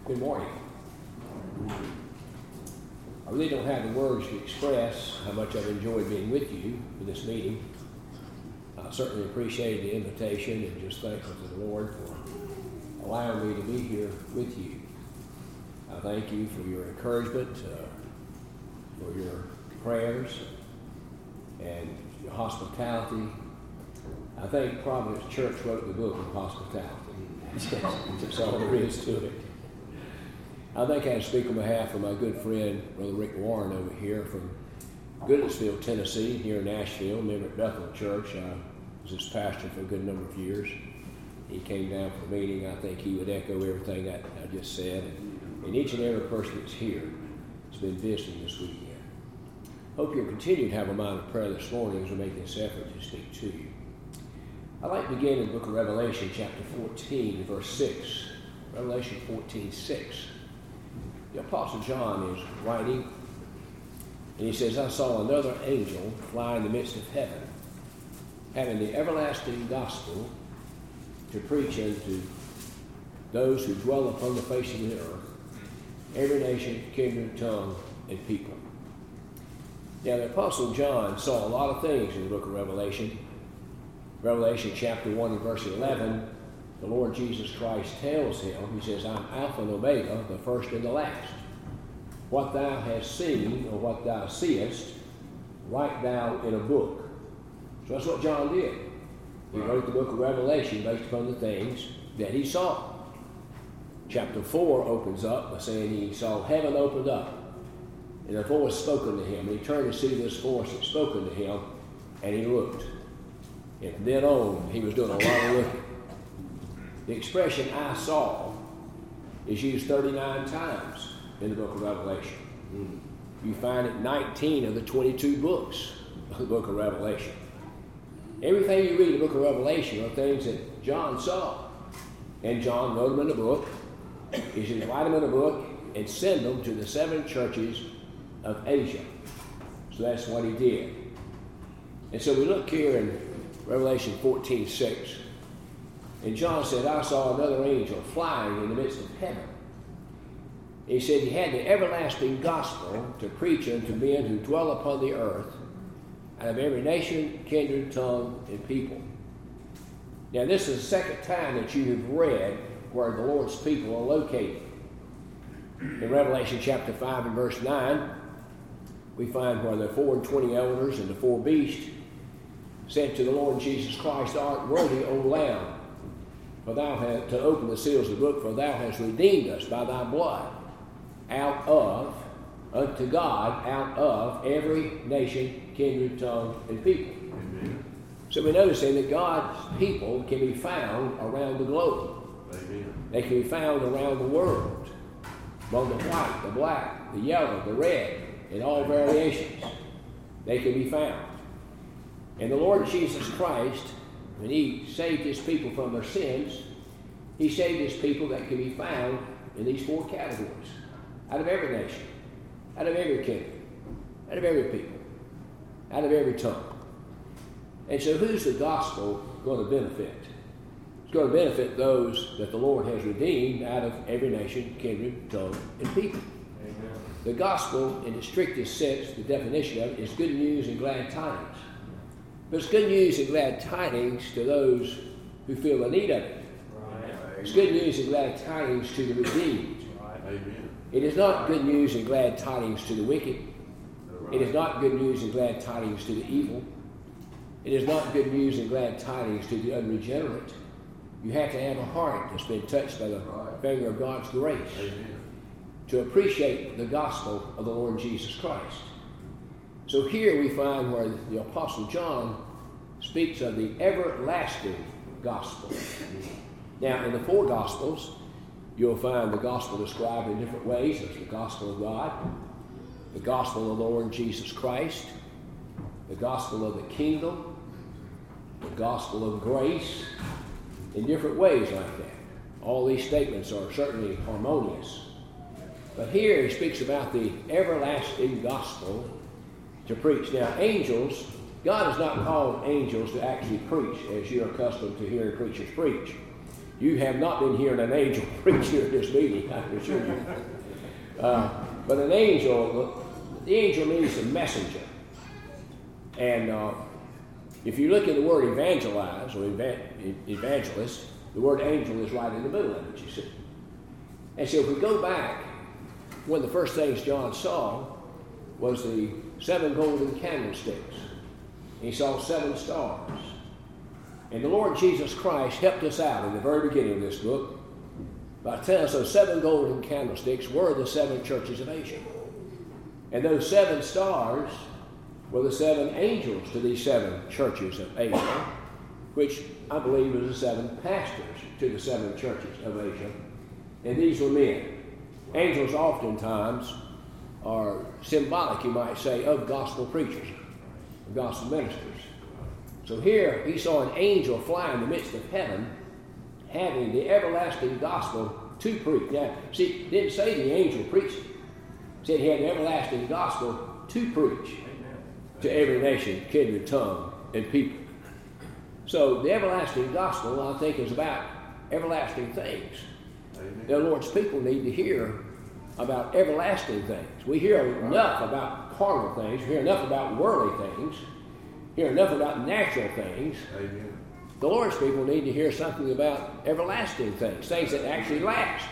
Good morning. I really don't have the words to express how much I've enjoyed being with you for this meeting. I certainly appreciate the invitation and just thankful to the Lord for allowing me to be here with you. I thank you for your encouragement, for your prayers, and your hospitality. I think Providence Church wrote the book of hospitality. That's all there is to it. I think I speak on behalf of my good friend, Brother Rick Warren over here from Goodlettsville, Tennessee, here in Nashville, member at Bethel Church. I was his pastor for a good number of years. He came down for the meeting. I think he would echo everything that I just said. And each and every person that's here has been visiting this weekend. Hope you'll continue to have a mind of prayer this morning as we make this effort to speak to you. I'd like to begin in the book of Revelation, chapter 14, verse 6. Revelation 14:6. The Apostle John is writing, and he says, I saw another angel fly in the midst of heaven, having the everlasting gospel to preach unto those who dwell upon the face of the earth, every nation, kindred, tongue, and people. Now, the Apostle John saw a lot of things in the book of Revelation. Revelation chapter 1 and verse 11, the Lord Jesus Christ tells him, he says, I'm Alpha and Omega, the first and the last. What thou hast seen, or what thou seest, write thou in a book. So that's what John did. He wrote the book of Revelation based upon the things that he saw. Chapter 4 opens up by saying he saw heaven opened up, and a voice spoken to him. And he turned to see this voice that spoken to him, and he looked. And from then on, he was doing a lot of looking. The expression I saw is used 39 times in the book of Revelation. You find it 19 of the 22 books of the book of Revelation. Everything you read in the book of Revelation are things that John saw. And John wrote them in the book. He should write them in a book and send them to the 7 churches of Asia. So that's what he did. And so we look here in Revelation 14:6. And John said, I saw another angel flying in the midst of heaven. He said he had the everlasting gospel to preach unto men who dwell upon the earth, out of every nation, kindred, tongue, and people. Now this is the second time that you have read where the Lord's people are located. In Revelation chapter 5 and verse 9, we find where the 24 elders and the 4 beasts said to the Lord Jesus Christ, Thou art worthy, O Lamb, for thou hast to open the seals of the book, for thou hast redeemed us by thy blood unto God, out of every nation, kindred, tongue, and people. Amen. So we notice then that God's people can be found around the globe. Amen. They can be found around the world, among the white, the black, the yellow, the red, in all variations. They can be found. And the Lord Jesus Christ, when he saved his people from their sins, he saved his people that can be found in these 4 categories. Out of every nation, out of every kingdom, out of every people, out of every tongue. And so who's the gospel going to benefit? It's going to benefit those that the Lord has redeemed out of every nation, kindred, tongue, and people. Amen. The gospel, in the strictest sense, the definition of it, is good news and glad tidings. But it's good news and glad tidings to those who feel the need of it. Right. It's good news and glad tidings to the redeemed. Right. Amen. It is not good news and glad tidings to the wicked. Right. It is not good news and glad tidings to the evil. It is not good news and glad tidings to the unregenerate. You have to have a heart that's been touched by the finger of God's grace. Amen. To appreciate the gospel of the Lord Jesus Christ. So here we find where the Apostle John speaks of the everlasting gospel. Now, in the 4 Gospels, you'll find the gospel described in different ways. There's the gospel of God, the gospel of the Lord Jesus Christ, the gospel of the kingdom, the gospel of grace, in different ways like that. All these statements are certainly harmonious. But here he speaks about the everlasting gospel to preach. Now, angels, God has not called angels to actually preach, as you're accustomed to hearing preachers preach. You have not been hearing an angel preach here at this meeting, I can assure you. But an angel, the angel means a messenger. And if you look at the word evangelize or evangelist, the word angel is right in the middle of it, you see. And so if we go back, one of the first things John saw was the 7 golden candlesticks. He saw 7 stars. And the Lord Jesus Christ helped us out in the very beginning of this book by telling us those 7 golden candlesticks were the 7 churches of Asia. And those 7 stars were the 7 angels to these 7 churches of Asia, which I believe is the 7 pastors to the 7 churches of Asia. And these were men. Angels oftentimes are symbolic, you might say, of gospel preachers, of gospel ministers. So here he saw an angel fly in the midst of heaven, having the everlasting gospel to preach. Now, see, it didn't say the angel preached it. It said he had the everlasting gospel to preach to every nation, kindred, tongue, and people. So the everlasting gospel, I think, is about everlasting things. The Lord's people need to hear about everlasting things. We hear enough about carnal things. We hear enough about worldly things. Hear enough about natural things. Amen. The Lord's people need to hear something about everlasting things, things that actually last.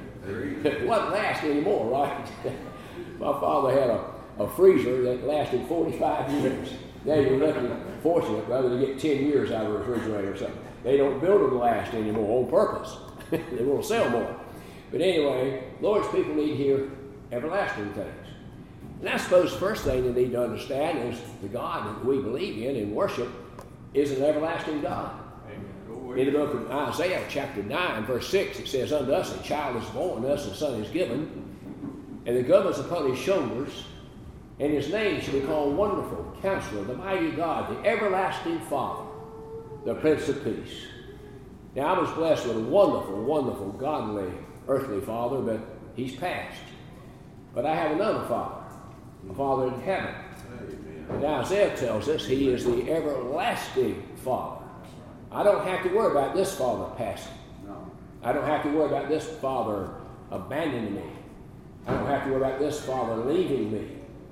It won't last anymore, right? My father had a freezer that lasted 45 years. Now you're looking fortunate rather than get 10 years out of a refrigerator or something. They don't build them to last anymore on purpose. They want to sell more. But anyway, Lord's people need to hear everlasting things. And I suppose the first thing they need to understand is the God that we believe in and worship is an everlasting God. Amen. In the book of Isaiah, chapter 9, verse 6, it says, "Unto us a child is born, us a son is given, and the government's upon his shoulders, and his name shall be called Wonderful, Counselor, the Mighty God, the Everlasting Father, the Prince of Peace." Now, I was blessed with a wonderful, wonderful, godly, earthly father, but he's passed. But I have another father, a father in heaven. And Isaiah tells us he is the everlasting Father. I don't have to worry about this father passing. I don't have to worry about this father abandoning me. I don't have to worry about this father leaving me.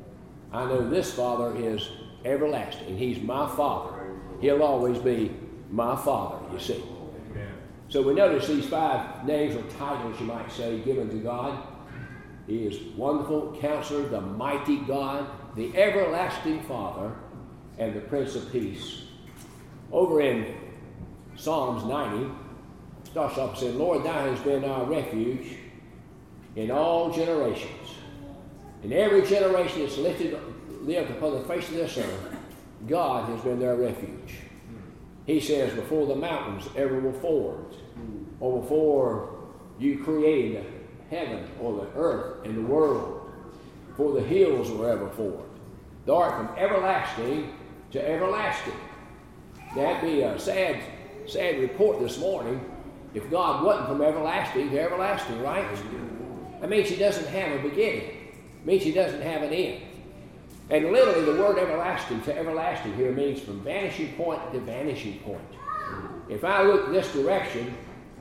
I know this father is everlasting. He's my father. He'll always be my father, you see. So we notice these 5 names or titles, you might say, given to God. He is Wonderful Counselor, the Mighty God, the Everlasting Father, and the Prince of Peace. Over in Psalms 90, it starts off saying, "Lord, thou hast been our refuge in all generations. In every generation that's lived upon the face of this earth, God has been their refuge." He says, before the mountains ever were formed, or before you created heaven or the earth and the world, before the hills were ever formed, thou art from everlasting to everlasting. That'd be a sad report this morning if God wasn't from everlasting to everlasting, right? That means he doesn't have a beginning. It means he doesn't have an end. And literally the word everlasting to everlasting here means from vanishing point to vanishing point. If I look this direction,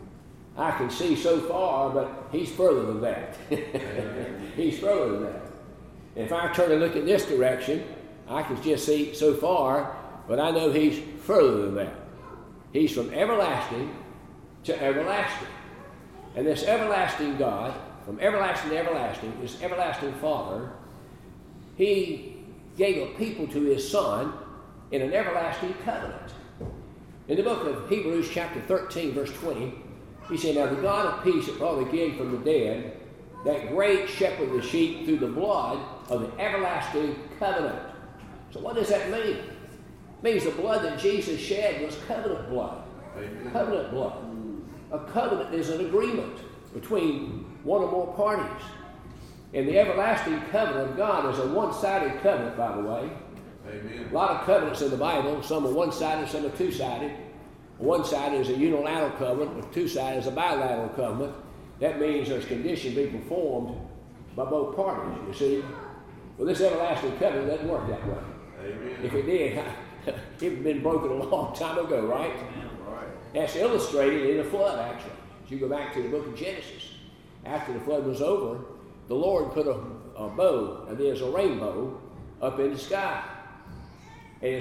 I can see so far, but he's further than that. He's further than that. If I turn and look in this direction, I can just see so far, but I know he's further than that. He's from everlasting to everlasting. And this everlasting God, from everlasting to everlasting, this everlasting Father, he gave a people to his Son in an everlasting covenant. In the book of Hebrews chapter 13, verse 20, he said, "Now the God of peace that brought again from the dead, that great shepherd of the sheep through the blood of the everlasting covenant." So what does that mean? It means the blood that Jesus shed was covenant blood. Amen. Covenant blood. A covenant is an agreement between one or more parties. And the everlasting covenant of God is a one-sided covenant, by the way. Amen. A lot of covenants in the Bible. Some are one-sided, some are two-sided. One-sided is a unilateral covenant, but two-sided is a bilateral covenant. That means there's conditions being performed by both parties, you see. Well, this everlasting covenant doesn't work that way. Amen. If it did, it would have been broken a long time ago, right? That's illustrated in the flood, actually. As you go back to the book of Genesis, after the flood was over, the Lord put a bow, and there's a rainbow, up in the sky. And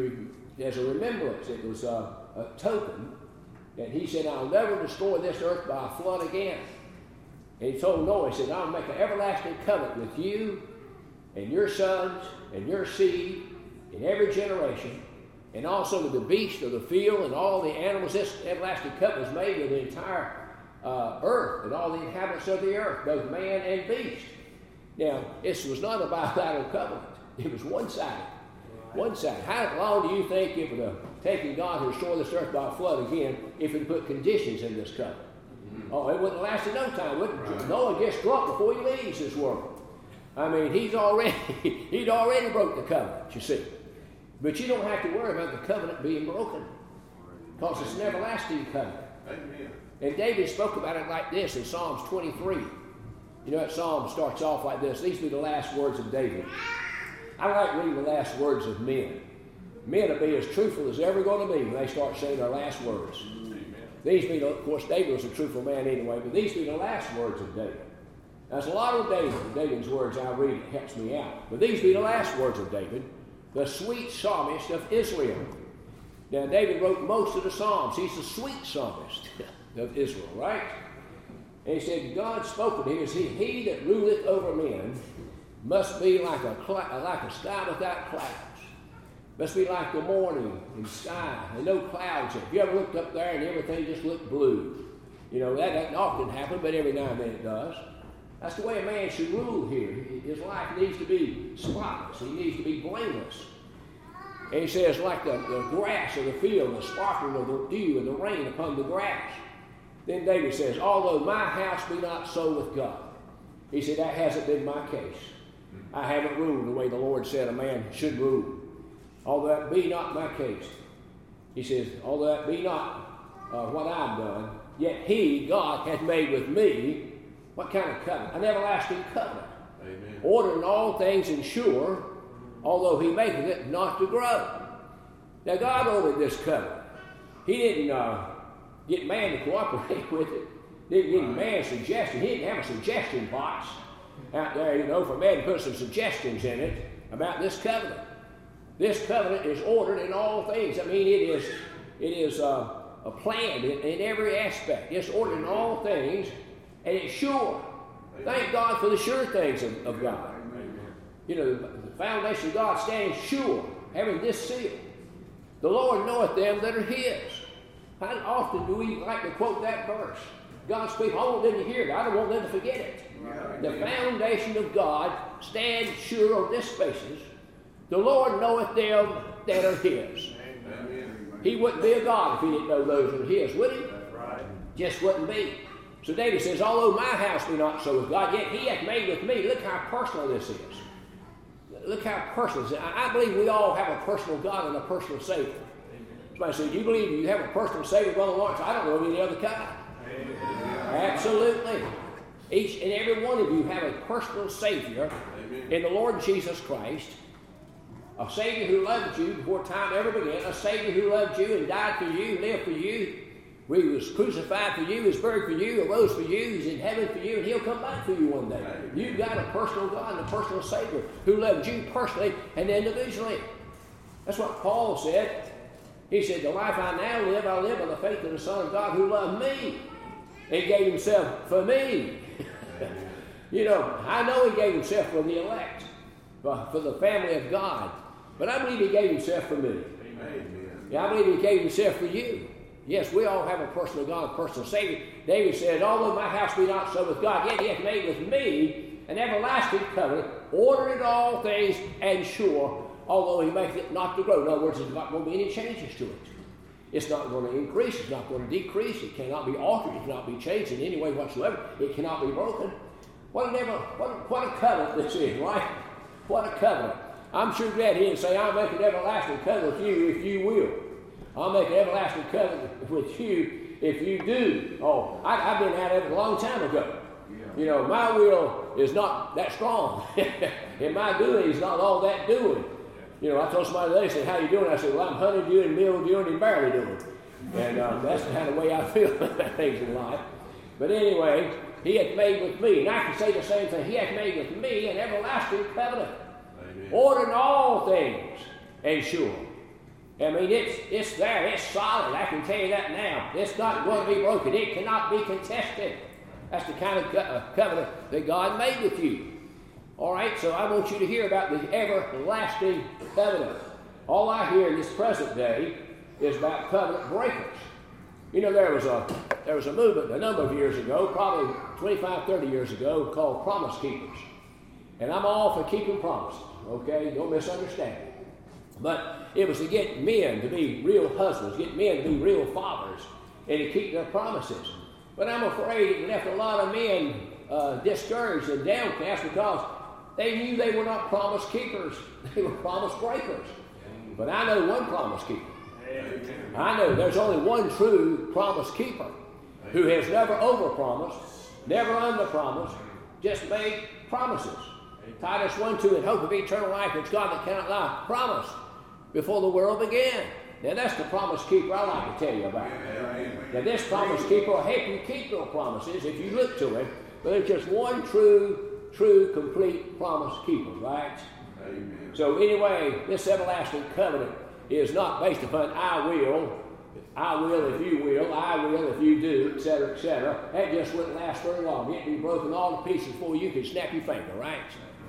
as a remembrance, it was a token that he said, I'll never destroy this earth by a flood again. And he told Noah, he said, I'll make an everlasting covenant with you and your sons and your seed in every generation, and also with the beasts of the field and all the animals. This everlasting covenant was made with the entire earth and all the inhabitants of the earth, both man and beast. Now, this was not a bilateral covenant. It was one-sided. One-sided. How long do you think it would have taken God to restore this earth by a flood again if he put conditions in this covenant? Oh, it wouldn't have lasted no time, would it? Noah gets drunk before he leaves this world. I mean, he'd already broke the covenant, you see. But you don't have to worry about the covenant being broken, because it's an everlasting covenant. Amen. And David spoke about it like this in Psalms 23. You know, that psalm starts off like this. These be the last words of David. I like reading the last words of men. Men will be as truthful as they're ever going to be when they start saying their last words. Amen. These be, of course, David was a truthful man anyway, but these be the last words of David. There's a lot of David's words I read, it helps me out. But these be the last words of David, the sweet psalmist of Israel. Now, David wrote most of the Psalms. He's the sweet psalmist of Israel, right? And he said, God spoke to him, he that ruleth over men must be like a sky without clouds. Must be like the morning in sky and no clouds. If you ever looked up there and everything just looked blue, you know, that doesn't often happen, but every now and then it does. That's the way a man should rule here. His life needs to be spotless. He needs to be blameless. And he says, like the grass of the field, the sparkling of the dew and the rain upon the grass. Then David says, although my house be not so with God. He said, that hasn't been my case. I haven't ruled the way the Lord said a man should rule. Although that be not my case. He says, although that be not what I've done, yet he, God, hath made with me, what kind of covenant? An everlasting covenant. Amen. Ordering all things and sure, although he maketh it not to grow. Now God ordered this covenant. He didn't get man to cooperate with it. Didn't give man's suggestion. He didn't have a suggestion box out there, you know, for man to put some suggestions in it about this covenant. This covenant is ordered in all things. I mean, it is a plan in every aspect. It's ordered in all things, and it's sure. Thank God for the sure things of God. You know, the foundation of God stands sure, having this seal. The Lord knoweth them that are his. How often do we like to quote that verse? God's people, I want them to hear it. I don't want them to forget it. The foundation of God stands sure on this basis. The Lord knoweth them that are his. Amen. He wouldn't be a God if he didn't know those that are his, would he? That's right. Just wouldn't be. So David says, although my house be not so with God, yet he hath made with me. Look how personal this is. Look how personal this is. I believe we all have a personal God and a personal Savior. Somebody said, do you believe you have a personal Savior, Brother Lawrence? I don't know of any other kind. Absolutely. Each and every one of you have a personal Savior in the Lord Jesus Christ. A Savior who loved you before time ever began. A Savior who loved you and died for you, lived for you. He was crucified for you, was buried for you, arose for you, he's in heaven for you, and he'll come back for you one day. You've got a personal God and a personal Savior who loved you personally and individually. That's what Paul said. He said, the life I now live, I live by the faith of the Son of God who loved me and gave himself for me. You know, I know he gave himself for the elect, for the family of God. But I believe he gave himself for me. Amen. Yeah, I believe he gave himself for you. Yes, we all have a personal God, a personal Savior. David said, although my house be not so with God, yet he hath made with me an everlasting covenant, ordering all things and sure, although he maketh it not to grow. In other words, there's not going to be any changes to it. It's not going to increase. It's not going to decrease. It cannot be altered. It cannot be changed in any way whatsoever. It cannot be broken. What a covenant this is, right? What a covenant. I'm sure glad he didn't say, I'll make an everlasting covenant with you if you will. I'll make an everlasting covenant with you if you do. Oh, I've been at it a long time ago. You know, my will is not that strong. And my doing is not all that doing. You know, I told somebody today, they said, how you doing? I said, well, I'm honeydew and mildewing and barely doing. And that's the kind of way I feel about things in life. But anyway, he hath made with me, and I can say the same thing, he hath made with me an everlasting covenant, ordered all things and sure. I mean, it's there, it's solid, I can tell you that now. It's not going to be broken, it cannot be contested. That's the kind of covenant that God made with you. All right, so I want you to hear about the everlasting covenant. All I hear in this present day is about covenant breakers. You know, there was a movement a number of years ago, probably 25, 30 years ago, called Promise Keepers. And I'm all for keeping promises, okay? Don't misunderstand me. But it was to get men to be real husbands, get men to be real fathers, and to keep their promises. But I'm afraid it left a lot of men discouraged and downcast because they knew they were not promise keepers. They were promise breakers. But I know one promise keeper. I know there's only one true promise keeper who has never overpromised, never underpromised, just made promises. Titus 1:2, in hope of eternal life, which God that cannot lie promised before the world began. Now that's the promise keeper I like to tell you about. Now this promise keeper will help you keep your promises if you look to him, but there's just one true, complete promise keeper, right? Amen. So anyway, this everlasting covenant is not based upon I will if you will, I will if you do, etc., etc. That just wouldn't last very long. It'd be broken all to pieces before you could snap your finger, right?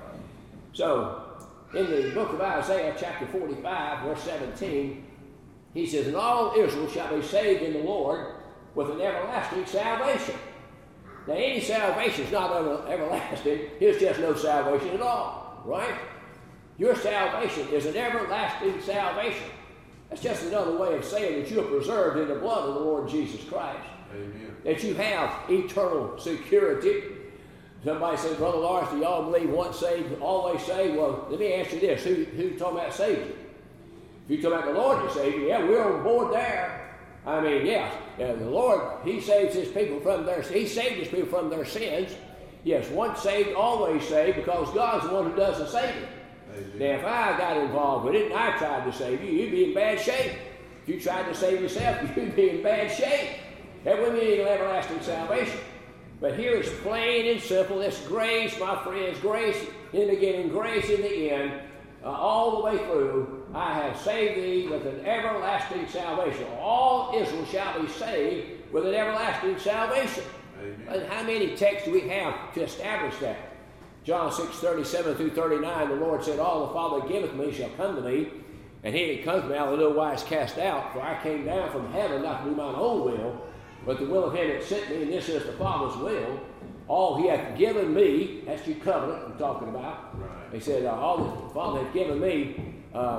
So, in the book of Isaiah, chapter 45, verse 17, he says, and all Israel shall be saved in the Lord with an everlasting salvation. Now, any salvation is not everlasting. It's just no salvation at all, right? Your salvation is an everlasting salvation. That's just another way of saying that you're preserved in the blood of the Lord Jesus Christ. Amen. That you have eternal security. Somebody says, Brother Lawrence, do y'all believe once saved, always saved? Well, let me ask you this. Who talking about saved you? If you talking about the Lord to save you, yeah, we're on board there. I mean, yes, the Lord, He saves His people from He saved His people from their sins. Yes, once saved, always saved, because God's the one who does the saving. Now, if I got involved with it and I tried to save you, you'd be in bad shape. If you tried to save yourself, you'd be in bad shape. That wouldn't be an everlasting salvation. But here it's plain and simple. It's grace, my friends, grace in the beginning, grace in the end, all the way through. I have saved thee with an everlasting salvation. All Israel shall be saved with an everlasting salvation. Amen. And how many texts do we have to establish that? John 6:37 through 39, the Lord said, all the Father giveth me shall come to me, and he that comes to me I will no wise cast out, for I came down from heaven not to do mine own will, but the will of him that sent me, and this is the Father's will. All he hath given me, that's your covenant I'm talking about. Right. He said, all that the Father hath given me,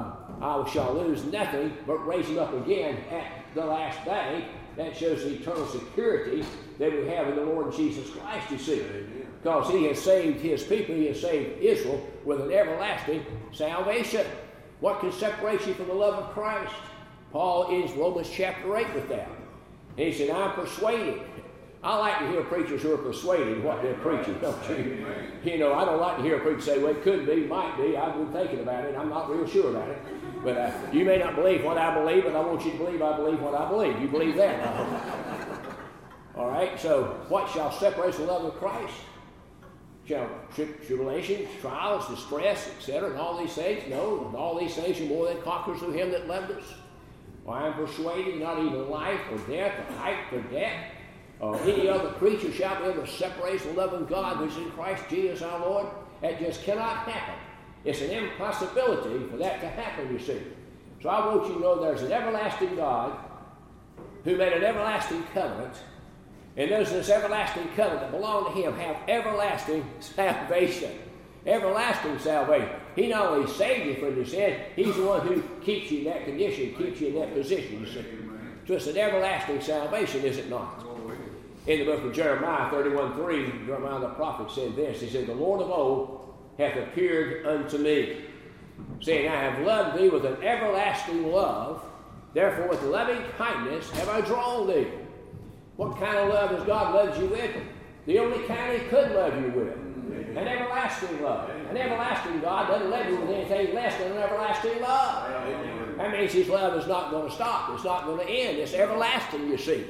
I shall lose nothing, but raise him up again at the last day. That shows the eternal security that we have in the Lord Jesus Christ, you see. Amen. Because he has saved his people, he has saved Israel with an everlasting salvation. What can separate you from the love of Christ? Paul ends Romans chapter 8 with that. And he said, I'm persuaded. I like to hear preachers who are persuaded what they're preaching, don't you? You know, I don't like to hear a preacher say, well, it could be, might be. I've been thinking about it. I'm not real sure about it. But you may not believe what I believe, but I want you to believe I believe what I believe. You believe that. All right, so what shall separate us from the love of Christ? Shall tribulations, trials, distress, etc., and all these things? No, and all these things are more than conquerors through him that loved us. For I am persuaded not even life or death or height or depth or any other creature shall be able to separate us from the love of God which is in Christ Jesus our Lord. That just cannot happen. It's an impossibility for that to happen, you see. So I want you to know there's an everlasting God who made an everlasting covenant. And those in this everlasting covenant that belong to him have everlasting salvation. Everlasting salvation. He not only saved you from your sin, he's the one who keeps you in that condition, keeps you in that position, you see. So it's an everlasting salvation, is it not? In the book of Jeremiah 31:3, Jeremiah the prophet said this. He said, the Lord of old hath appeared unto me, saying, I have loved thee with an everlasting love. Therefore with loving kindness have I drawn thee. What kind of love has God loved you with? The only kind he could love you with. An everlasting love. An everlasting God doesn't love you with anything less than an everlasting love. That means his love is not going to stop. It's not going to end. It's everlasting, you see.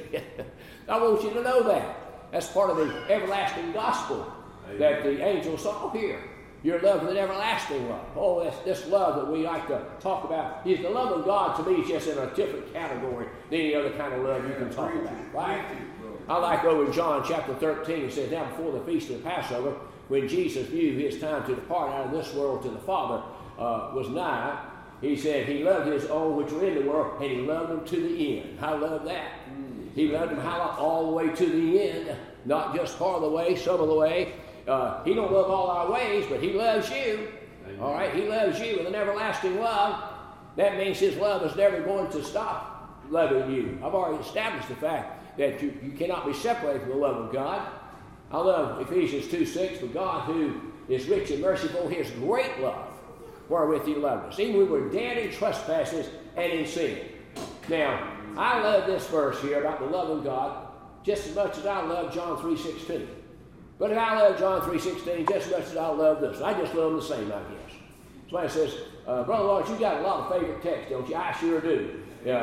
I want you to know that. That's part of the everlasting gospel that the angel saw here. Your love is an everlasting love. Oh, that's this love that we like to talk about. The love of God to me is just in a different category than any other kind of love you can talk about, right? I like over in John chapter 13, it says, now before the feast of the Passover, when Jesus knew his time to depart out of this world to the Father was nigh, he said he loved his own which were in the world, and he loved them to the end. I love that. He loved them all the way to the end, not just part of the way, some of the way. He don't love all our ways, but he loves you. Amen. All right, he loves you with an everlasting love. That means his love is never going to stop loving you. I've already established the fact that you cannot be separated from the love of God. I love Ephesians 2:6, for God who is rich and merciful, his great love, wherewith he loved us. Even we were dead in trespasses and in sin. Now, I love this verse here about the love of God just as much as I love John 3:16. But if I love John 3:16 just as much as I love this, I just love them the same, I guess. Somebody says, Brother Lawrence, you got a lot of favorite texts, don't you? I sure do.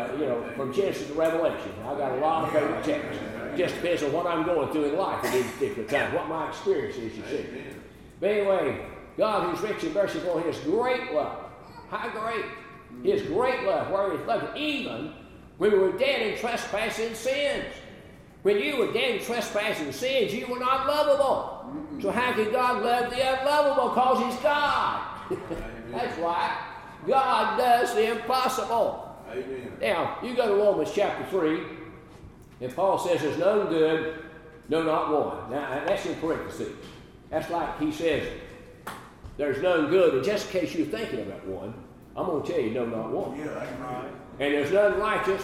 From Genesis to Revelation, I got a lot of favorite texts. Just depends on what I'm going through in life at any particular time, what my experience is, you see. But anyway, God who's rich and merciful, his great love. How great? His great love, where he loved even when we were dead in trespasses and sins. When you were dead in trespasses and sins, you were not lovable. So how can God love the unlovable? Because he's God. That's right. God does the impossible. Amen. Now, you go to Romans chapter 3, and Paul says there's none good, no, not one. Now, that's in parentheses. That's like he says there's none good, and just in case you're thinking about one, I'm going to tell you, no, not one. Yeah, that's right. And there's none righteous,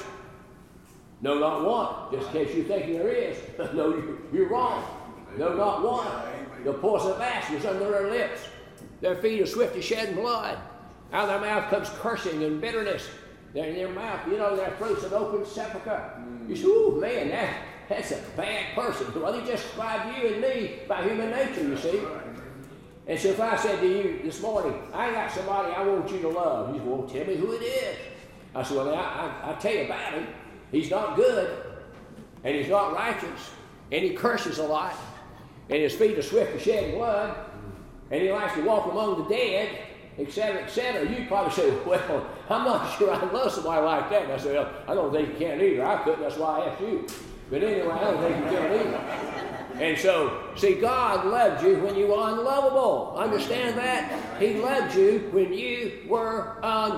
no, not one. Just in case you're thinking there is. No, you're wrong. No, not one. The poison of ashes is under their lips. Their feet are swift to shed blood. Out of their mouth comes cursing and bitterness. They're in their mouth, their throat's an open sepulchre. You say, ooh, man, that's a bad person. Well, he just described you and me by human nature, you see. And so if I said to you this morning, I got somebody I want you to love, you say, well, tell me who it is. I said, well, I'll tell you about him. He's not good, and he's not righteous, and he curses a lot, and his feet are swift to shed blood, and he likes to walk among the dead, etc., etc. You'd probably say, well, I'm not sure I love somebody like that. And I said, well, I don't think you can either. I couldn't. That's why I asked you. But anyway, I don't think you can either. And so, see, God loved you when you were unlovable. Understand that? He loved you when you were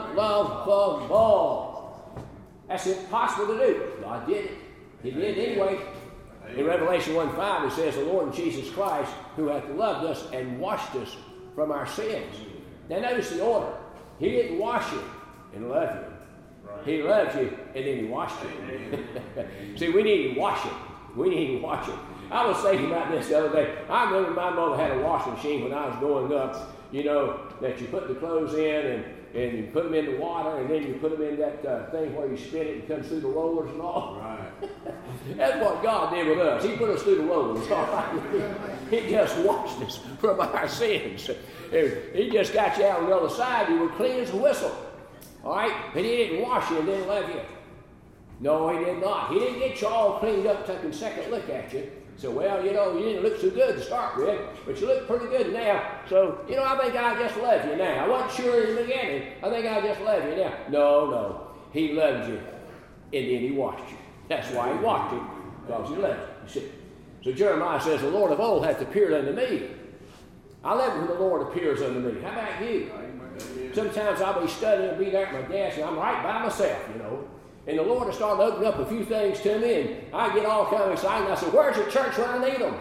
unlovable. That's impossible to do. God did it. He did it anyway. In Revelation 1:5, it says, the Lord Jesus Christ, who hath loved us and washed us from our sins. Now notice the order. He didn't wash you and love you. Right. He loved you and then he washed you. See, we need to wash it. We need to wash it. I was thinking about this the other day. I remember my mother had a washing machine when I was growing up, that you put the clothes in and you put them in the water, and then you put them in that thing where you spin it and it comes through the rollers and all. Right. That's what God did with us. He put us through the rollers. All right? He just washed us from our sins. He just got you out on the other side. You were clean as a whistle. All right? But he didn't wash you and didn't love you. No, he did not. He didn't get you all cleaned up, taking a second look at you. So, well, you didn't look so good to start with, but you look pretty good now. So, I think I just love you now. I wasn't sure in the beginning. I think I just love you now. No. He loved you, and then he washed you. That's why he washed you, because he loved you. You see. So Jeremiah says, the Lord of old hath appeared unto me. I love it when the Lord appears unto me. How about you? Sometimes I'll be studying and be there at my desk, and I'm right by myself, And the Lord will start opening up a few things to me, and I get all kind of excited. I say, where's your church when I need them?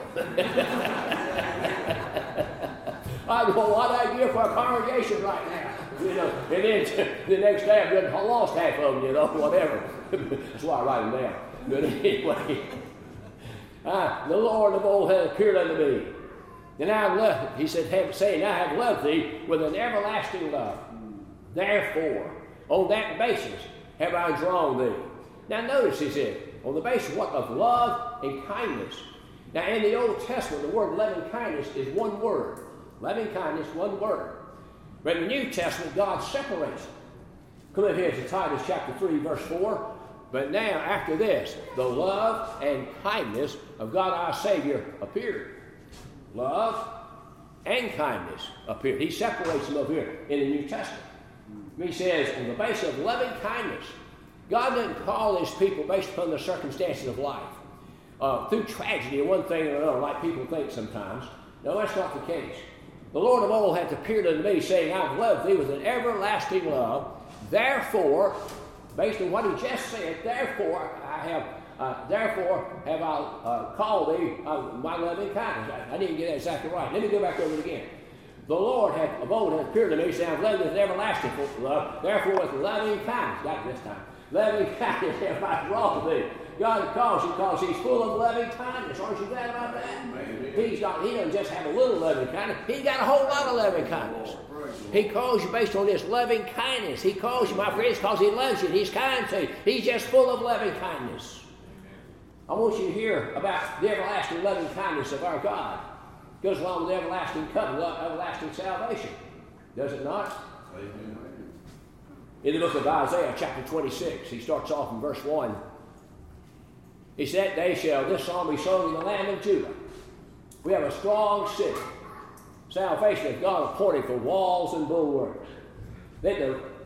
I go, what idea for a congregation right now? And then the next day I've lost half of them, whatever. That's why I write them down. But anyway, the Lord of old hath appeared unto me. And I have loved, he said, saying, I have loved thee with an everlasting love. Therefore, on that basis, have I drawn thee. Now notice, he said, on the basis of what? Of love and kindness. Now in the Old Testament, the word loving kindness is one word. Loving kindness, one word. But in the New Testament, God separates it. Come in here to Titus chapter 3, verse 4. But now, after this, the love and kindness of God our Savior appeared. Love and kindness appeared. He separates them over here in the New Testament. He says, on the basis of loving kindness, God doesn't call his people based upon the circumstances of life. Through tragedy or one thing or another, like people think sometimes. No, that's not the case. The Lord of old hath appeared unto me, saying, I've loved thee with an everlasting love. Therefore, based on what he just said, therefore have I called thee my loving kindness. I didn't get that exactly right. Let me go back over it again. The Lord of old hath appeared to me, saying, I've loved thee with an everlasting love. Therefore, with loving kindness, got this time. Loving kindness have I drawn thee. God calls you because he's full of loving kindness. Aren't you glad about that? He doesn't just have a little loving kindness. He's got a whole lot of loving kindness. He calls you based on this loving kindness. He calls you, my friends, because he loves you. He's kind to you. He's just full of loving kindness. I want you to hear about the everlasting loving kindness of our God. It goes along with the everlasting covenant, everlasting salvation. Does it not? Amen. In the book of Isaiah, chapter 26, he starts off in verse 1. He said, that day shall this song be sung in the land of Judah. We have a strong city. Salvation of God appointed for walls and bulwarks. Let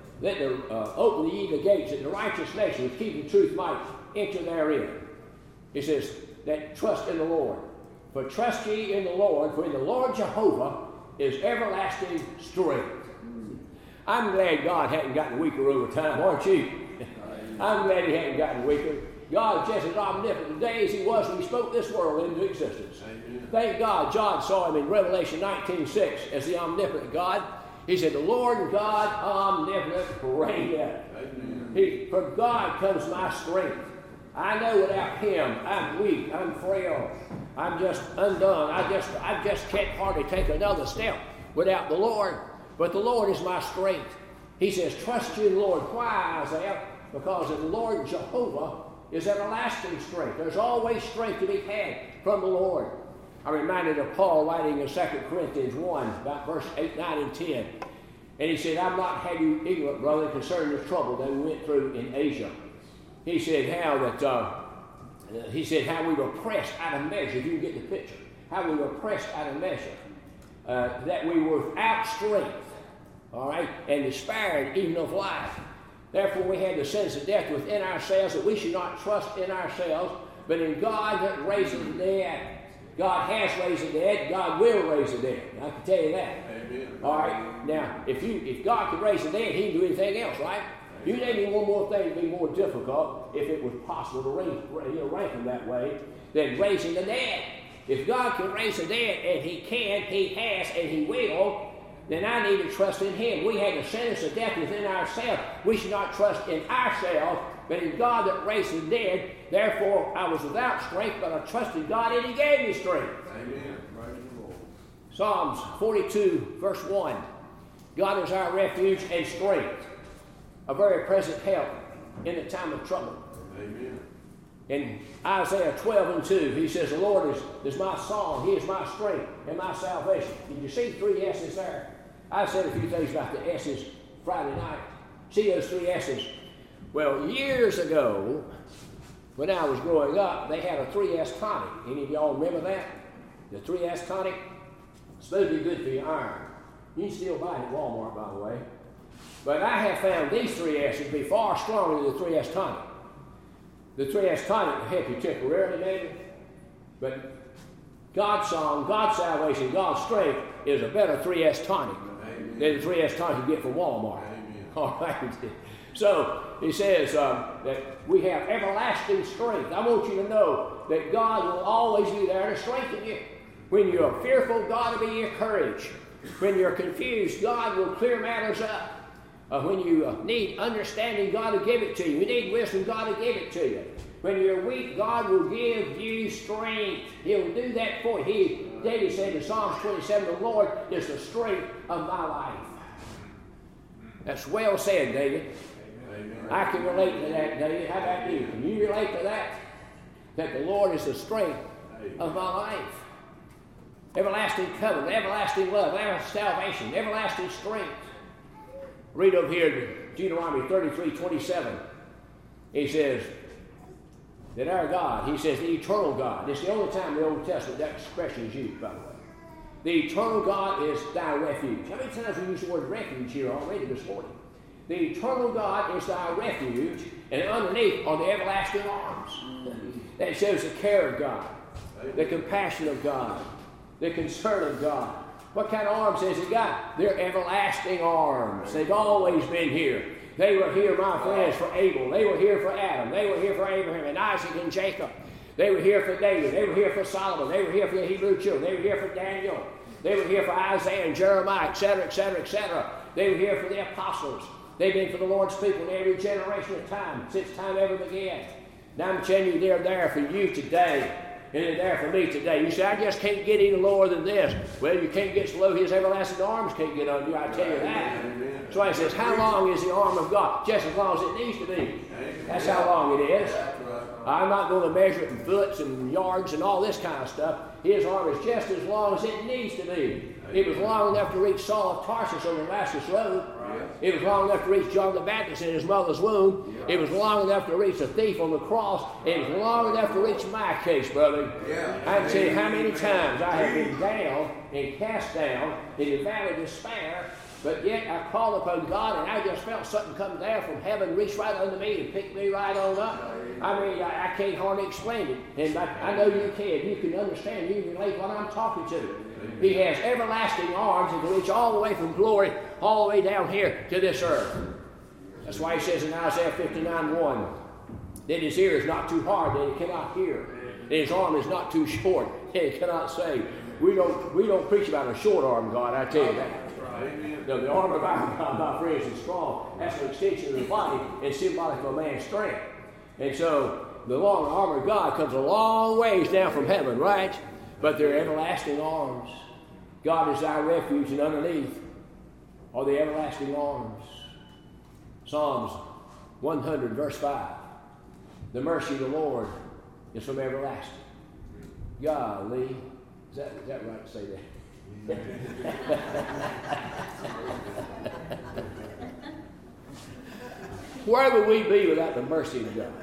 open ye the gates, that the righteous nation with keeping truth might enter therein. He says, that trust in the Lord. For trust ye in the Lord, for in the Lord Jehovah is everlasting strength. I'm glad God hadn't gotten weaker over time, aren't you? I'm glad he hadn't gotten weaker. God is just as omnipotent today as he was when he spoke this world into existence. Amen. Thank God John saw him in Revelation 19:6 as the omnipotent God. He said, the Lord God omnipotent reigneth. From God comes my strength. I know without him, I'm weak, I'm frail, I'm just undone. I just can't hardly take another step without the Lord. But the Lord is my strength. He says, trust you in the Lord. Why, Isaiah? Because of the Lord Jehovah is everlasting strength. There's always strength to be had from the Lord. I'm reminded of Paul writing in 2 Corinthians 1, about verse 8, 9, and 10. And he said, I've not had you ignorant, brother, concerning the trouble that we went through in Asia. He said how we were pressed out of measure, if you can get the picture. How we were pressed out of measure. That we were without strength, all right, and despaired even of life. Therefore, we had the sentence of death within ourselves, that we should not trust in ourselves, but in God that raises the dead. God has raised the dead. God will raise the dead. I can tell you that. Amen. All right. Now, if God could raise the dead, he can do anything else, right? You name me one more thing to be more difficult, if it was possible to rank them that way, than raising the dead. If God can raise the dead, and he can, he has, and he will, then I need to trust in him. We had the sentence of death within ourselves. We should not trust in ourselves, but in God that raised the dead. Therefore, I was without strength, but I trusted God, and he gave me strength. Amen. Praise the Lord. Psalms 42, verse 1. God is our refuge and strength, a very present help in the time of trouble. Amen. In Isaiah 12 and 2, he says, the Lord is my song, he is my strength and my salvation. Did you see 3 S's there? I said a few things about the S's Friday night. See those 3 S's? Well, years ago, when I was growing up, they had a 3S tonic. Any of y'all remember that? The 3S tonic? It's supposed to be good for your iron. You can still buy it at Walmart, by the way. But I have found these 3 S's to be far stronger than the 3S tonic. The 3S tonic will help you temporarily, maybe. But God's song, God's salvation, God's strength is a better 3S tonic than the 3S tonic you get from Walmart. Amen. All right. So he says that we have everlasting strength. I want you to know that God will always be there to strengthen you. When you're fearful, God will be your courage. When you're confused, God will clear matters up. When you need understanding, God will give it to you. You need wisdom, God will give it to you. When you're weak, God will give you strength. He'll do that for you. David said in Psalms 27, the Lord is the strength of my life. That's well said, David. Amen. I can relate to that, David. How about you? Can you relate to that? That the Lord is the strength of my life. Everlasting covenant, everlasting love, everlasting salvation, everlasting strength. Read over here Deuteronomy 33:27. He says that our God, he says the eternal God. It's the only time in the Old Testament that expression is used, by the way. The eternal God is thy refuge. How many times we use the word refuge here already this morning? The eternal God is thy refuge, and underneath are the everlasting arms. That shows the care of God, the compassion of God, the concern of God. What kind of arms has it got? They're everlasting arms. They've always been here. They were here, my friends, for Abel. They were here for Adam. They were here for Abraham and Isaac and Jacob. They were here for David. They were here for Solomon. They were here for the Hebrew children. They were here for Daniel. They were here for Isaiah and Jeremiah, etc., etc., etc. They were here for the apostles. They've been for the Lord's people in every generation of time, since time ever began. Now I'm telling you, they're there for you today, and they're there for me today. You say, I just can't get any lower than this. Well, you can't get so low, his everlasting arms can't get under you, I tell you that. So he says, how long is the arm of God? Just as long as it needs to be. That's how long it is. I'm not going to measure it in foots and yards and all this kind of stuff. His arm is just as long as it needs to be. It was long enough to reach Saul of Tarsus on the Damascus Road. It was long enough to reach John the Baptist in his mother's womb. It was long enough to reach a thief on the cross. It was long enough to reach my case, brother. I can tell you how many times I have been down and cast down in the valley of despair, but yet I called upon God, and I just felt something come down from heaven, reach right under me and pick me right on up. I mean, I can't hardly explain it. And I know you can. You can understand. You can relate what I'm talking to. He has everlasting arms that can reach all the way from glory, all the way down here to this earth. That's why he says in Isaiah 59:1 that his ear is not too hard, that he cannot hear. That his arm is not too short, that he cannot save. We don't preach about a short arm God, I tell you that. No, the arm of our God, my friends, is strong. That's an extension of the body and symbolic of a man's strength. And so the long arm of God comes a long ways down from heaven, right? But they're everlasting arms. God is our refuge, and underneath are the everlasting arms. Psalms 100, verse 5. The mercy of the Lord is from everlasting. Golly. Is that right to say that? Where would we be without the mercy of God?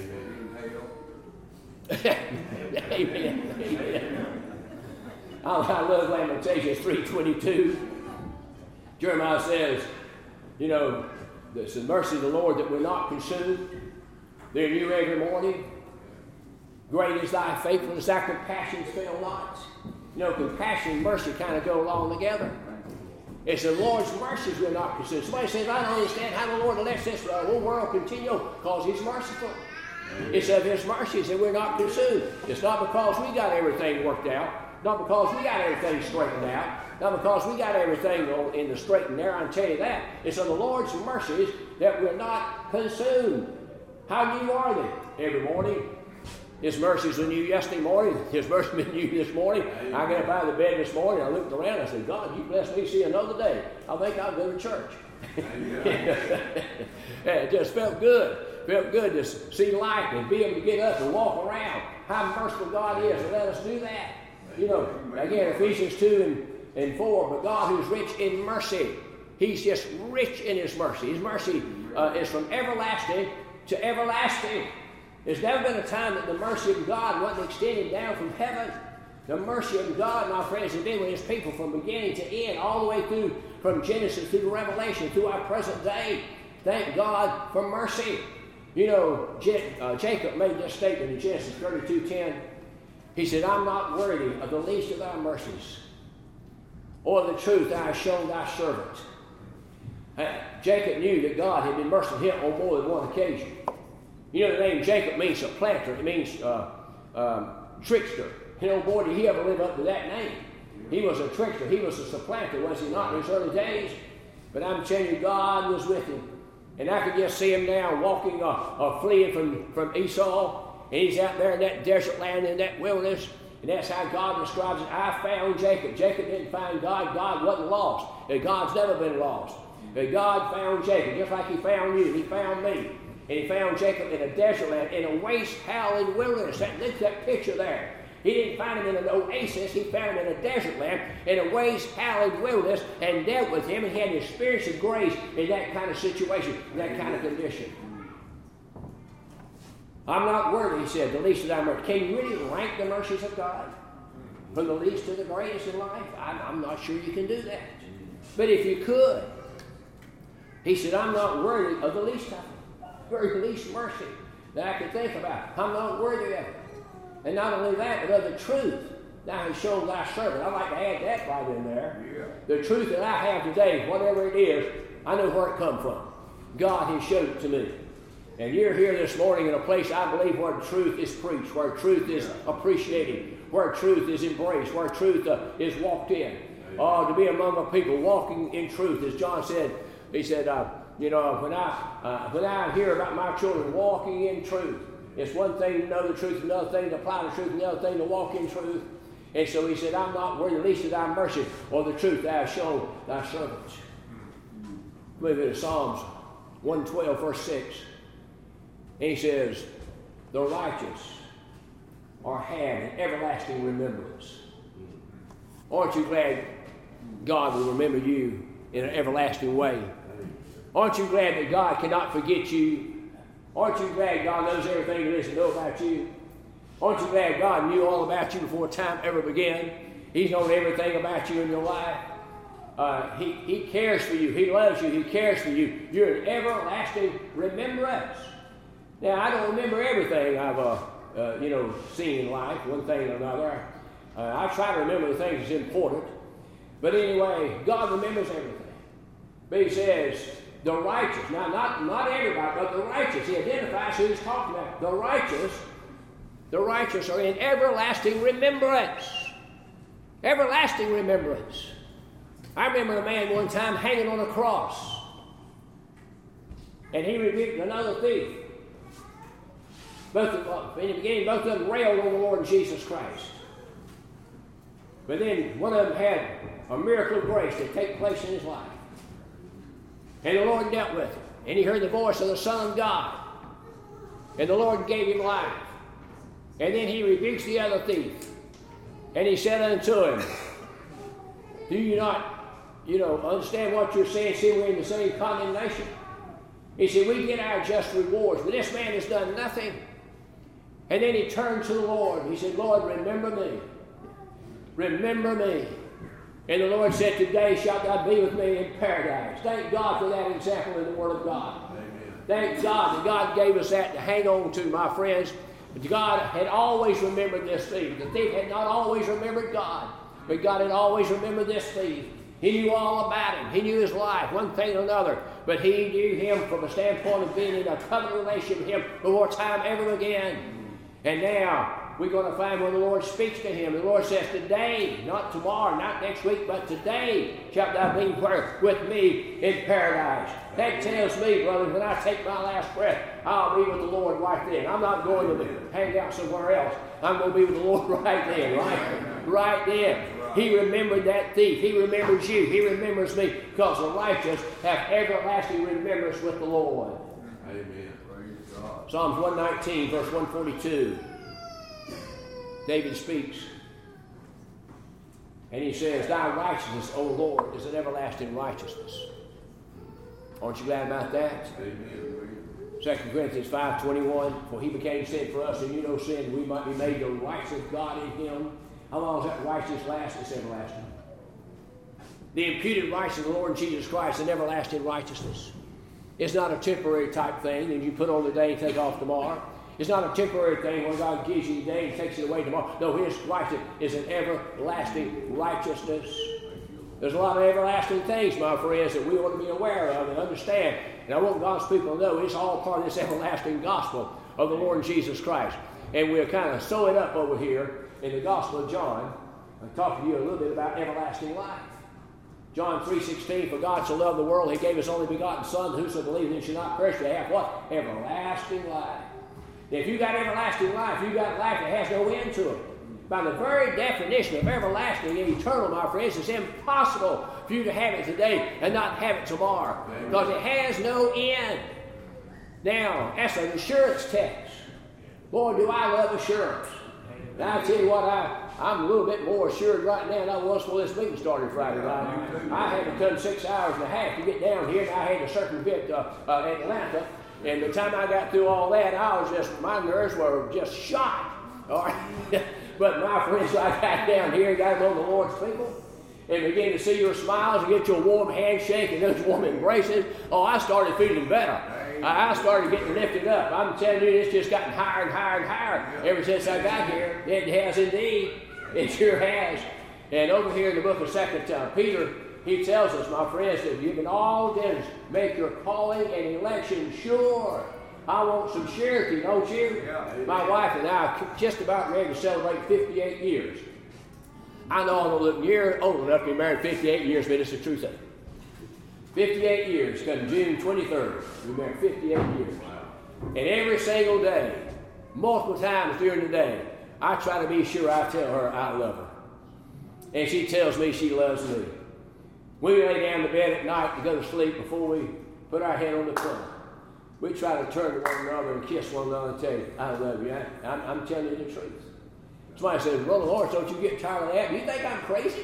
Amen. Amen. I love Lamentations 3:22. Jeremiah says, you know, it's the mercy of the Lord that we're not consumed. They're new every morning. Great is thy faithfulness, thy compassions fail not. You know, compassion and mercy kind of go along together. It's the Lord's mercies we're not consumed. Somebody says, I don't understand how the Lord lets this whole world continue, because he's merciful. It's of his mercies that we're not consumed. It's not because we got everything worked out, not because we got everything straightened out, not because we got everything in the straight and narrow. I'll tell you that. It's of the Lord's mercies that we're not consumed. How new are they? Every morning. His mercies were new yesterday morning. His mercy was new this morning. I got up out of the bed this morning. I looked around and I said, God, you bless me to see another day. I think I'll go to church. It just felt good. Felt good to see light and be able to get up and walk around. How merciful God is to let us do that. You know, again, Ephesians 2 and 4, but God who's rich in mercy. He's just rich in his mercy. His mercy is from everlasting to everlasting. There's never been a time that the mercy of God wasn't extended down from heaven. The mercy of God, my friends, has been with his people from beginning to end, all the way through, from Genesis through Revelation, through our present day. Thank God for mercy. You know, Jacob made this statement in Genesis 32:10. He said, I'm not worthy of the least of thy mercies, or the truth thou hast shown thy servant. Jacob knew that God had been merciful to him on more than one occasion. You know, the name Jacob means supplanter. It means trickster. You know, boy, did he ever live up to that name. He was a trickster. He was a supplanter, was he not, in his early days? But I'm telling you, God was with him. And I could just see him now walking or fleeing from Esau. And he's out there in that desert land, in that wilderness. And that's how God describes it. I found Jacob. Jacob didn't find God. God wasn't lost. And God's never been lost. But God found Jacob, just like he found you. He found me. And he found Jacob in a desert land, in a waste, howling wilderness. Look at that picture there. He didn't find him in an oasis. He found him in a desert land, in a waste-hallowed wilderness, and dealt with him, and he had an experience of grace in that kind of situation, in that kind of condition. I'm not worthy, he said, the least of thy mercy. Can you really rank the mercies of God from the least to the greatest in life? I'm not sure you can do that. But if you could, he said, I'm not worthy of the least of them, very least mercy that I could think about. I'm not worthy of it. And not only that, but of the truth thou hast shown thy servant. I'd like to add that right in there. Yeah. The truth that I have today, whatever it is, I know where it come from. God has showed it to me. And you're here this morning in a place, I believe, where truth is preached, where truth is appreciated, where truth is embraced, where truth is walked in. To be among a people walking in truth, as John said, he said, when I hear about my children walking in truth, it's one thing to know the truth, another thing to apply the truth, another thing to walk in truth. And so he said, I'm not worthy, least of thy mercy, or the truth thou hast shown thy servants. Move into Psalms 112, verse 6. And he says, the righteous are had in everlasting remembrance. Aren't you glad God will remember you in an everlasting way? Aren't you glad that God cannot forget you? Aren't you glad God knows everything there is to know about you? Aren't you glad God knew all about you before time ever began? He's known everything about you in your life. He cares for you. He loves you. He cares for you. You're an everlasting remembrance. Now, I don't remember everything I've seen in life, one thing or another. I try to remember the things that's important. But anyway, God remembers everything. But he says, the righteous, now not everybody, but the righteous. He identifies who he's talking about. The righteous are in everlasting remembrance. Everlasting remembrance. I remember a man one time hanging on a cross. And he rebuked another thief. In the beginning, both of them railed on the Lord Jesus Christ. But then one of them had a miracle of grace that take place in his life. And the Lord dealt with him. And he heard the voice of the Son of God. And the Lord gave him life. And then he rebukes the other thief. And he said unto him, do you not, understand what you're saying? See, we're in the same condemnation. He said, we get our just rewards. But this man has done nothing. And then he turned to the Lord. He said, Lord, remember me. Remember me. And the Lord said, today shalt thou be with me in paradise. Thank God for that example in the Word of God. Amen. Thank God that God gave us that to hang on to, my friends. But God had always remembered this thief. The thief had not always remembered God, but God had always remembered this thief. He knew all about him. He knew his life, one thing or another. But he knew him from a standpoint of being in a covenant relationship with him before time ever began. And now we're going to find when the Lord speaks to him. The Lord says, today, not tomorrow, not next week, but today shalt thou be with me in paradise. That tells me, brother, when I take my last breath, I'll be with the Lord right then. I'm not going to hang out somewhere else. I'm going to be with the Lord right then, right then. He remembered that thief. He remembers you. He remembers me, because the righteous have everlasting remembrance with the Lord. Amen. Praise God. Psalms 119, verse 142. David speaks. And he says, thy righteousness, O Lord, is an everlasting righteousness. Aren't you glad about that? Amen. 2 Corinthians 5:21, for he became sin for us, and you know sin, that we might be made the righteousness of God in him. How long does that righteousness last? It's everlasting. The imputed righteousness of the Lord Jesus Christ is an everlasting righteousness. It's not a temporary type thing that you put on today and take off tomorrow. It's not a temporary thing where God gives you today and takes it away tomorrow. No, his righteousness is an everlasting righteousness. There's a lot of everlasting things, my friends, that we ought to be aware of and understand. And I want God's people to know it's all part of this everlasting gospel of the Lord Jesus Christ. And we'll kind of sew it up over here in the Gospel of John. I'll talk to you a little bit about everlasting life. John 3:16, for God so loved the world, he gave his only begotten Son, whoso believes in him should not perish, but have what? Everlasting life. Now, if you got everlasting life, you got life that has no end to it. By the very definition of everlasting and eternal, my friends, it's impossible for you to have it today and not have it tomorrow, because it has no end. Now, that's an assurance text. Boy, do I love assurance. Now, I tell you what, I'm a little bit more assured right now than I was before this meeting started Friday night. I had to come 6 hours and a half to get down here, and I had to circumvent Atlanta. And by the time I got through all that, my nerves were just shot. All right? But my friends, I got down here and got to know the Lord's people and began to see your smiles and get your warm handshake and those warm embraces. Oh, I started feeling better. I started getting lifted up. I'm telling you, it's just gotten higher and higher and higher ever since I got here. It has indeed. It sure has. And over here in the book of 2 Peter, he tells us, my friends, that you can all make your calling and election sure. I want some surety, don't you? Yeah, my wife and I are just about ready to celebrate 58 years. I know I don't look near old enough to be married 58 years, but it's a true thing. 58 years, come June 23rd. We married 58 years. And every single day, multiple times during the day, I try to be sure I tell her I love her. And she tells me she loves me. We lay down in bed at night to go to sleep before we put our head on the pillow. We try to turn to one another and kiss one another and tell you, I love you. I'm telling you the truth. Somebody says, Brother Lawrence, don't you get tired of that? You think I'm crazy?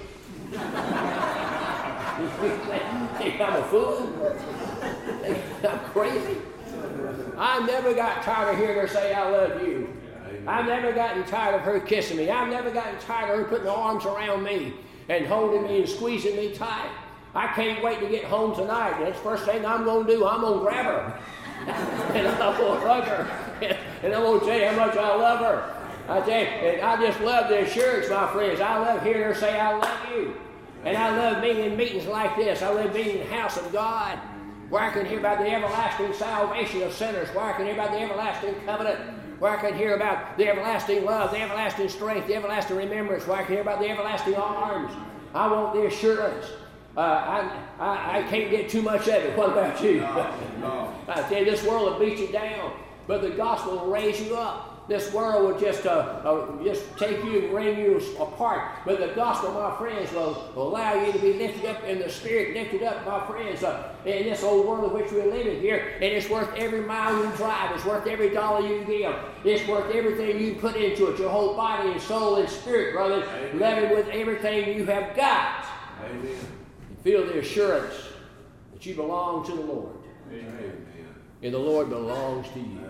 You think I'm a fool? You think I'm crazy? I never got tired of hearing her say, I love you. I've never gotten tired of her kissing me. I've never gotten tired of her putting her arms around me and holding me and squeezing me tight. I can't wait to get home tonight. That's the first thing I'm going to do. I'm going to grab her. And I'm going to hug her. And I'm going to tell you how much I love her. I tell you, and I just love the assurance, my friends. I love hearing her say, I love you. And I love being in meetings like this. I love being in the house of God, where I can hear about the everlasting salvation of sinners, where I can hear about the everlasting covenant, where I can hear about the everlasting love, the everlasting strength, the everlasting remembrance, where I can hear about the everlasting arms. I want the assurance. I can't get too much of it. What about you? No. I tell you, this world will beat you down, but the gospel will raise you up. This world will just take you and bring you apart. But the gospel, my friends, will allow you to be lifted up in the spirit, lifted up, my friends, in this old world in which we're living here. And it's worth every mile you drive. It's worth every dollar you give. It's worth everything you put into it, your whole body and soul and spirit, brother. Love it with everything you have got. Amen. And feel the assurance that you belong to the Lord. Amen. And the Lord belongs to you.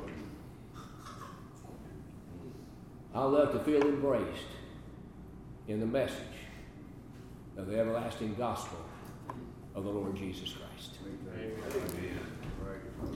I love to feel embraced in the message of the everlasting gospel of the Lord Jesus Christ. Amen.